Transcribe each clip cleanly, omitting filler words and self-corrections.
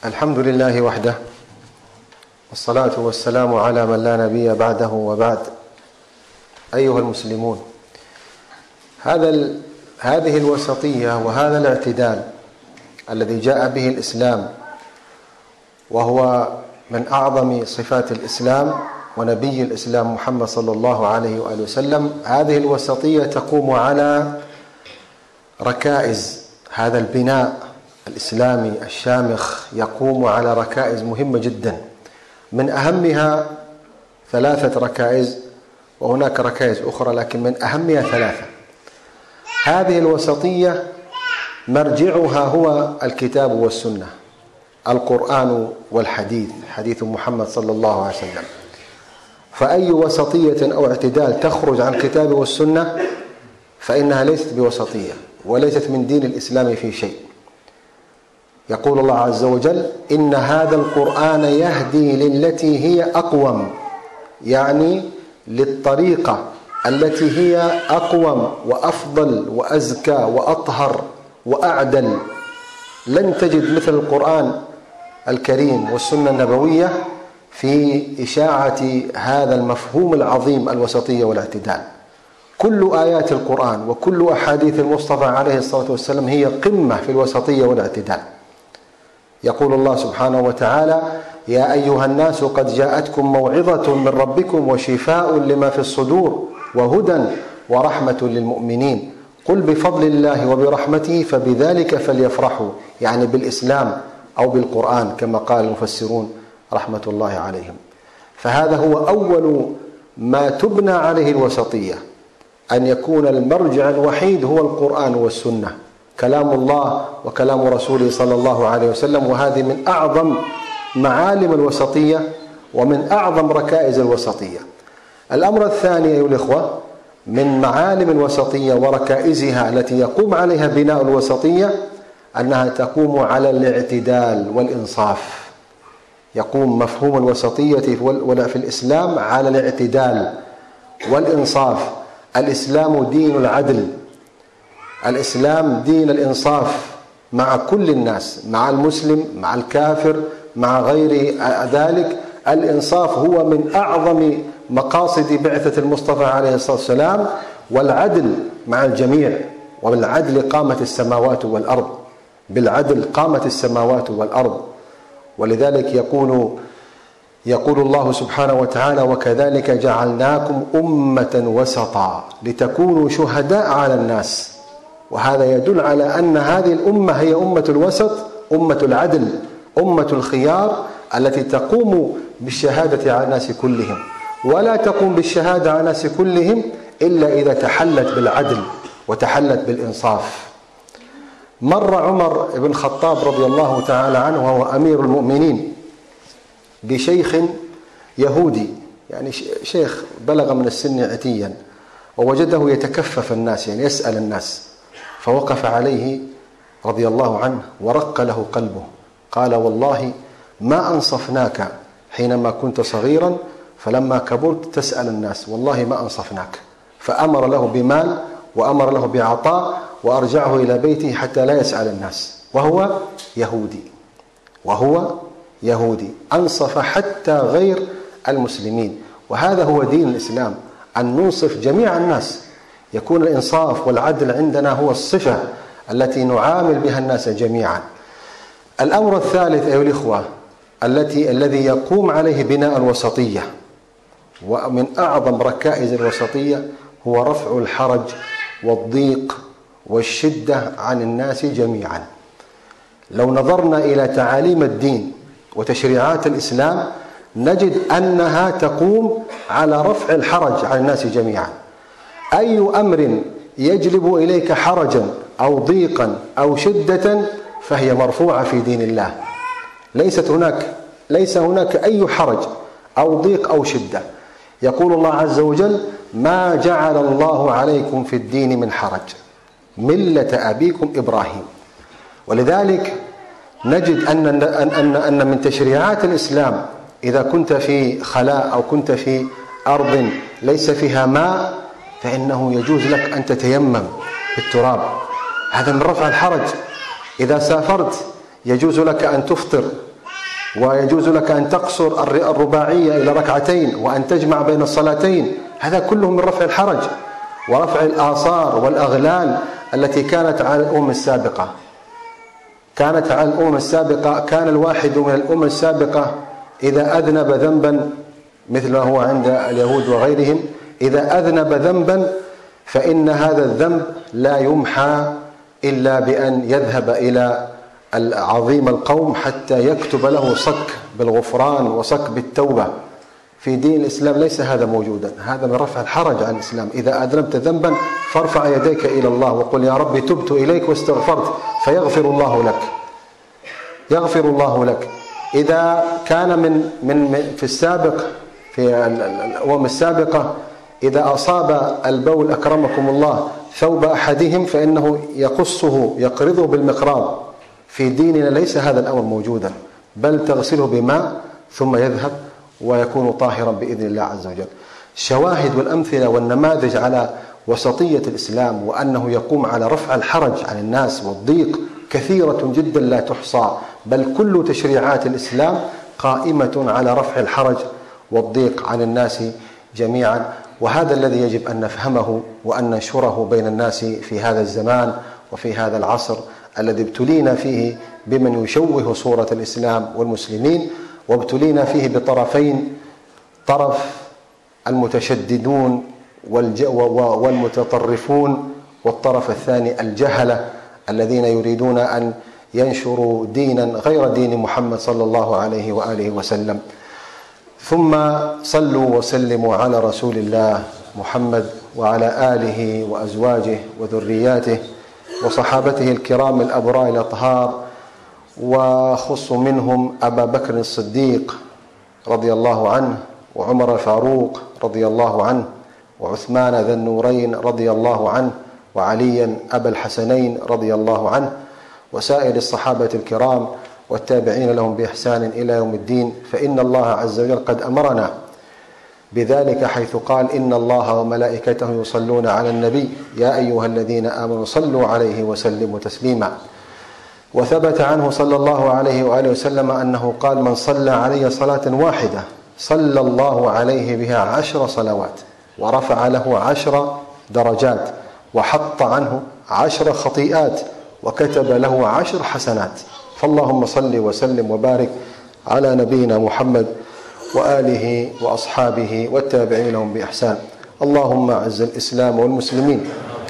الحمد لله وحده، والصلاة والسلام على من لا نبي بعده وبعد. أيها المسلمون، هذه الوسطية وهذا الاعتدال الذي جاء به الإسلام، وهو من أعظم صفات الإسلام ونبي الإسلام محمد صلى الله عليه وآله وسلم، هذه الوسطية تقوم على ركائز. هذا البناء الإسلامي الشامخ يقوم على ركائز مهمة جدا، من أهمها 3 ركائز، وهناك ركائز أخرى لكن من أهمها 3. هذه الوسطية مرجعها هو الكتاب والسنة، القرآن والحديث، حديث محمد صلى الله عليه وسلم. فأي وسطية أو اعتدال تخرج عن الكتاب والسنة فإنها ليست بوسطية وليست من دين الإسلام في شيء. يقول الله عز وجل: إن هذا القرآن يهدي للتي هي أقوم، يعني للطريقة التي هي أقوم وأفضل وأزكى وأطهر وأعدل. لن تجد مثل القرآن الكريم والسنة النبوية في إشاعة هذا المفهوم العظيم، الوسطية والاعتدال. كل آيات القرآن وكل أحاديث المصطفى عليه الصلاة والسلام هي قمة في الوسطية والاعتدال. يقول الله سبحانه وتعالى: يا أيها الناس قد جاءتكم موعظة من ربكم وشفاء لما في الصدور وهدى ورحمة للمؤمنين قل بفضل الله وبرحمته فبذلك فليفرحوا، يعني بالإسلام أو بالقرآن كما قال المفسرون رحمة الله عليهم. فهذا هو أول ما تبنى عليه الوسطية، أن يكون المرجع الوحيد هو القرآن والسنة، كلام الله وكلام رسوله صلى الله عليه وسلم. وهذه من أعظم معالم الوسطية ومن أعظم ركائز الوسطية. الأمر الثاني أيها الإخوة من معالم الوسطية وركائزها التي يقوم عليها بناء الوسطية أنها تقوم على الاعتدال والإنصاف. يقوم مفهوم الوسطية في الإسلام على الاعتدال والإنصاف. الإسلام دين العدل، الإسلام دين الإنصاف مع كل الناس، مع المسلم، مع الكافر، مع غير ذلك. الإنصاف هو من أعظم مقاصد بعثة المصطفى عليه الصلاة والسلام، والعدل مع الجميع. وبالعدل قامت السماوات والأرض، بالعدل قامت السماوات والأرض. ولذلك يقول الله سبحانه وتعالى: وكذلك جعلناكم أمة وسطا لتكونوا شهداء على الناس. وهذا يدل على أن هذه الأمة هي أمة الوسط، أمة العدل، أمة الخيار، التي تقوم بالشهادة على الناس كلهم، ولا تقوم بالشهادة على الناس كلهم إلا إذا تحلت بالعدل وتحلت بالإنصاف. مر عمر بن الخطاب رضي الله تعالى عنه وهو أمير المؤمنين بشيخ يهودي، يعني شيخ بلغ من السن عتيا، ووجده يتكفف الناس، يعني يسأل الناس، فوقف عليه رضي الله عنه ورق له قلبه. قال: والله ما أنصفناك حينما كنت صغيرا، فلما كبرت تسأل الناس، والله ما أنصفناك. فأمر له بمال وأمر له بعطاء وأرجعه إلى بيته حتى لا يسأل الناس، وهو يهودي أنصف حتى غير المسلمين. وهذا هو دين الإسلام، أن ننصف جميع الناس، يكون الإنصاف والعدل عندنا هو الصفة التي نعامل بها الناس جميعا. الأمر الثالث أيها الإخوة الذي يقوم عليه بناء الوسطية، ومن أعظم ركائز الوسطية، هو رفع الحرج والضيق والشدة عن الناس جميعا. لو نظرنا إلى تعاليم الدين وتشريعات الإسلام نجد أنها تقوم على رفع الحرج عن الناس جميعا. أي أمر يجلب إليك حرجا أو ضيقا أو شدة فهي مرفوعة في دين الله. ليس هناك أي حرج أو ضيق أو شدة. يقول الله عز وجل: ما جعل الله عليكم في الدين من حرج ملة أبيكم إبراهيم. ولذلك نجد أن من تشريعات الإسلام إذا كنت في خلاء أو كنت في أرض ليس فيها ماء فإنه يجوز لك أن تتيمم بالتراب، هذا من رفع الحرج. إذا سافرت يجوز لك أن تفطر ويجوز لك أن تقصر الرباعية إلى ركعتين وأن تجمع بين الصلاتين. هذا كله من رفع الحرج ورفع الآثار والأغلال التي كانت على الأمم السابقة. كان الواحد من الأمم السابقة إذا أذنب ذنبا مثل ما هو عند اليهود وغيرهم، إذا أذنب ذنبا فإن هذا الذنب لا يمحى إلا بأن يذهب إلى عظيم القوم حتى يكتب له صك بالغفران وصك بالتوبة. في دين الإسلام ليس هذا موجودا، هذا من رفع الحرج عن الإسلام. إذا أذنبت ذنبا فارفع يديك إلى الله وقل يا ربي تبت إليك واستغفرت فيغفر الله لك، يغفر الله لك. إذا كان في السابق في الأمم السابقة إذا أصاب البول أكرمكم الله ثوب أحدهم فإنه يقصه يقرضه بالمقراض. في ديننا ليس هذا الأمر موجودا، بل تغسله بماء ثم يذهب ويكون طاهرا بإذن الله عز وجل. الشواهد والأمثلة والنماذج على وسطية الإسلام وأنه يقوم على رفع الحرج عن الناس والضيق كثيرة جدا لا تحصى، بل كل تشريعات الإسلام قائمة على رفع الحرج والضيق عن الناس جميعا. وهذا الذي يجب أن نفهمه وأن ننشره بين الناس في هذا الزمان وفي هذا العصر الذي ابتلينا فيه بمن يشوه صورة الإسلام والمسلمين، وابتلينا فيه بطرفين: طرف المتشددون والمتطرفون، والطرف الثاني الجهلة الذين يريدون أن ينشروا دينا غير دين محمد صلى الله عليه وآله وسلم. ثم صلوا وسلموا على رسول الله محمد وعلى آله وأزواجه وذرياته وصحابته الكرام الأبرار الأطهار، وخص منهم أبا بكر الصديق رضي الله عنه، وعمر الفاروق رضي الله عنه، وعثمان ذا النورين رضي الله عنه، وعليا أبا الحسنين رضي الله عنه، وسائر الصحابة الكرام والتابعين لهم بإحسان إلى يوم الدين. فإن الله عز وجل قد أمرنا بذلك حيث قال: إن الله وملائكته يصلون على النبي يا أيها الذين آمنوا صلوا عليه وسلموا تسليما. وثبت عنه صلى الله عليه وآله وسلم أنه قال: من صلى علي صلاة واحدة صلى الله عليه بها 10 صلوات، ورفع له 10 درجات، وحط عنه 10 خطيئات، وكتب له 10 حسنات. فاللهم صل وسلم وبارك على نبينا محمد وآله وأصحابه والتابعين لهم بإحسان. اللهم أعز الإسلام والمسلمين،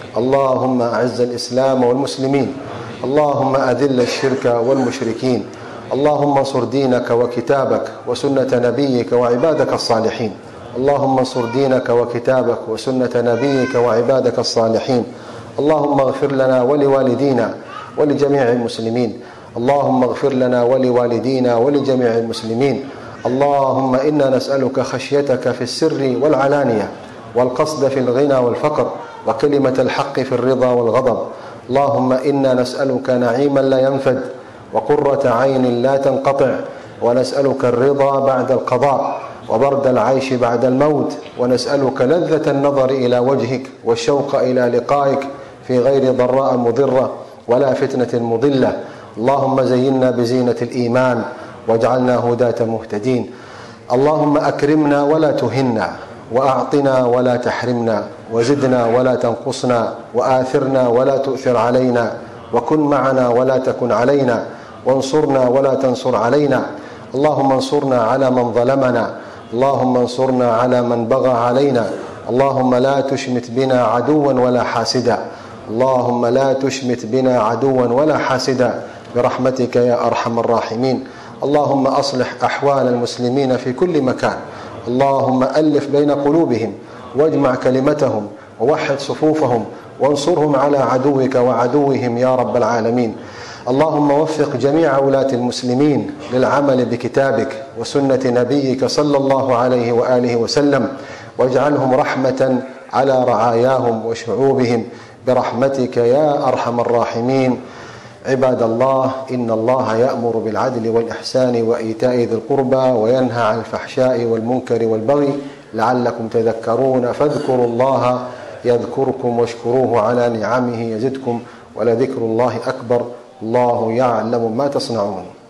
اللهم أعز الإسلام والمسلمين، اللهم أذل الشرك والمشركين، اللهم انصر دينك وكتابك وسنة نبيك وعبادك الصالحين، اللهم انصر دينك وكتابك وسنة نبيك وعبادك الصالحين. اللهم اغفر لنا ولوالدينا ولجميع المسلمين، اللهم اغفر لنا ولوالدينا ولجميع المسلمين. اللهم إنا نسألك خشيتك في السر والعلانية، والقصد في الغنى والفقر، وكلمة الحق في الرضا والغضب. اللهم إنا نسألك نعيما لا ينفد، وقرة عين لا تنقطع، ونسألك الرضا بعد القضاء، وبرد العيش بعد الموت، ونسألك لذة النظر إلى وجهك والشوق إلى لقائك في غير ضراء مضرة ولا فتنة مضلة. اللهم زينا بزينة الإيمان واجعلنا هداة مهتدين. اللهم أكرمنا ولا تهنا، وأعطنا ولا تحرمنا، وزدنا ولا تنقصنا، وآثرنا ولا تؤثر علينا، وكن معنا ولا تكن علينا، وانصرنا ولا تنصر علينا. اللهم انصرنا على من ظلمنا، اللهم انصرنا على من بغى علينا. اللهم لا تشمت بنا عدوا ولا حاسدا، اللهم لا تشمت بنا عدوا ولا حاسدا برحمتك يا أرحم الراحمين. اللهم أصلح أحوال المسلمين في كل مكان، اللهم ألف بين قلوبهم واجمع كلمتهم ووحد صفوفهم وانصرهم على عدوك وعدوهم يا رب العالمين. اللهم وفق جميع ولاة المسلمين للعمل بكتابك وسنة نبيك صلى الله عليه وآله وسلم، واجعلهم رحمة على رعاياهم وشعوبهم برحمتك يا أرحم الراحمين. عباد الله، إن الله يأمر بالعدل والإحسان وإيتاء ذي القربى وينهى عن الفحشاء والمنكر والبغي لعلكم تذكرون، فاذكروا الله يذكركم واشكروه على نعمه يزدكم، ولذكر الله أكبر. الله يعلم ما تصنعون.